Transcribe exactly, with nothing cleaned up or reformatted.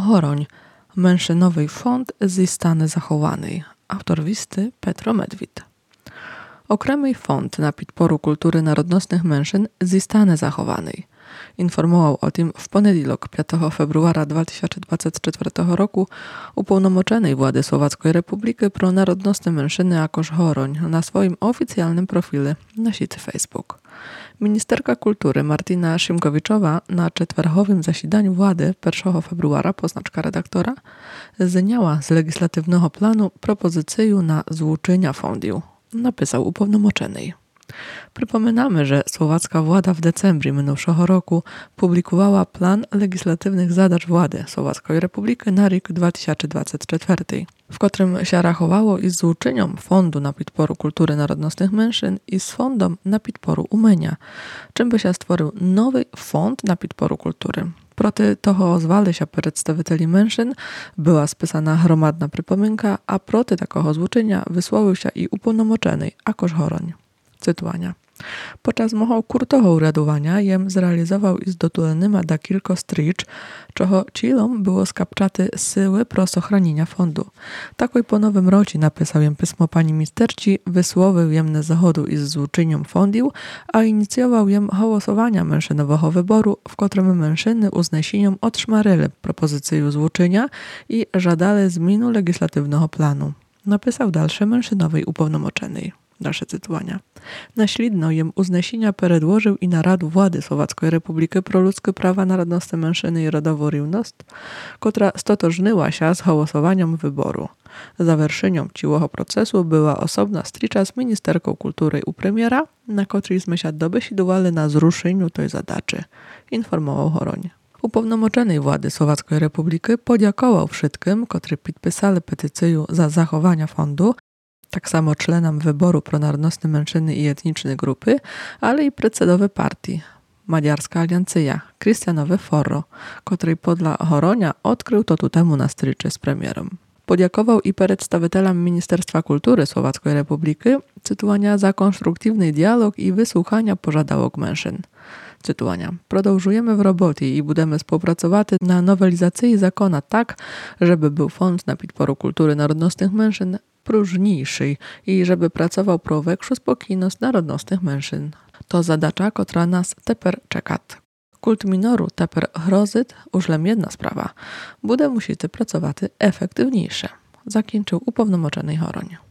Horoń, Menšinový fond zůstane zachovaný. Autor listy Petro Medvit. Okремий fond na podporu kultury narodnostnych menszyn zostanie zachowany. Informował o tym w poniedziałek piątego februara dwa tysiące dwudziestego czwartego roku upełnomoczonej władzy Słowackiej Republiki pro narodnostne mężczyzny jakoż Horoń na swoim oficjalnym profilu na sieci Facebook. Ministerka kultury Martina Szymkowiczowa na czwartkowym zasiedaniu władzy pierwszego februara, poznaczka redaktora, zniała z legislatywnego planu propozycję na złuczenia fondu, napisał upełnomoczony. Przypominamy, że słowacka władza w decembrie minionego roku publikowała plan legislatywnych zadań władzy Słowackiej Republiki na rok dwa tysiące dwudziesty czwarty, w którym się rachowało i z złuczeniem Fondu na podporu kultury narodnostnych mężczyzn i z Fondem na podporu umenia, czym by się stworzył nowy Fond na podporu kultury. Proty toho ozwali się przedstawicieli mężczyzn, była spisana gromadna przypominka, a proty takiego złuczenia wysłowił się i upełnomoczony Akoż Horoń. Cytowania. Podczas mojego kurtego uradowania jem zrealizował i zdotulnyma da kilko stricz, czego cilom było skapczaty syły pro sochranienia fondu. Takoj po nowym rocie napisał jem pismo pani ministerci, wysłowił jem na zachodu i z złuczeniem fondu, a inicjował jem głosowania mężczynowego wyboru, w którym mężczyzny uznesieniom otrzmaryli propozycję złuczenia i żadali zmianu legislatywnego planu. Napisał dalsze mężczyznowej upełnomoczonej. Dalsze cytowania. Naślidno jem uznesienia przedłożył i na Radu Władzy Słowackiej Republiki pro ludzkie prawa narodnostne mężczyzny i rodową równość, która stotożnyła się z głosowaniem wyboru. Zawerszeniem ciłego procesu była osobna stricza z ministerką kultury u premiera, na którejśmy się dobesidowali na zruszeniu tej zadaczy, informował Horoń. Upełnomoczonej władzy Słowackiej Republiki podziękował wszystkim, którzy podpisali petycję za zachowanie fondu, tak samo czlenom wyboru pronarodnostne mężczyzny i etniczne grupy, ale i predsedowe partii. Maďarská aliancja, Kristianowe Forro, który podla Horonia odkrył to tu temu na stryczy z premierem. Podziękował i przedstawicielom Ministerstwa Kultury Słowackiej Republiki, cytowania za konstruktywny dialog i wysłuchania pożadałok mężczyzn. Cytowania. Продовжujemy w robocie i będziemy współpracować na nowelizacji zakona tak, żeby był fond na podporu kultury narodnostnych mężczyzn próżniejszy i żeby pracował pro większą spokojność narodnostnych mężczyzn. To zadacza, która nas teper czeka. Kult minoru teper hrozit, użlem jedna sprawa. Bude musicie pracować efektywniejsze. Zakończył upełnomoczony Horoń.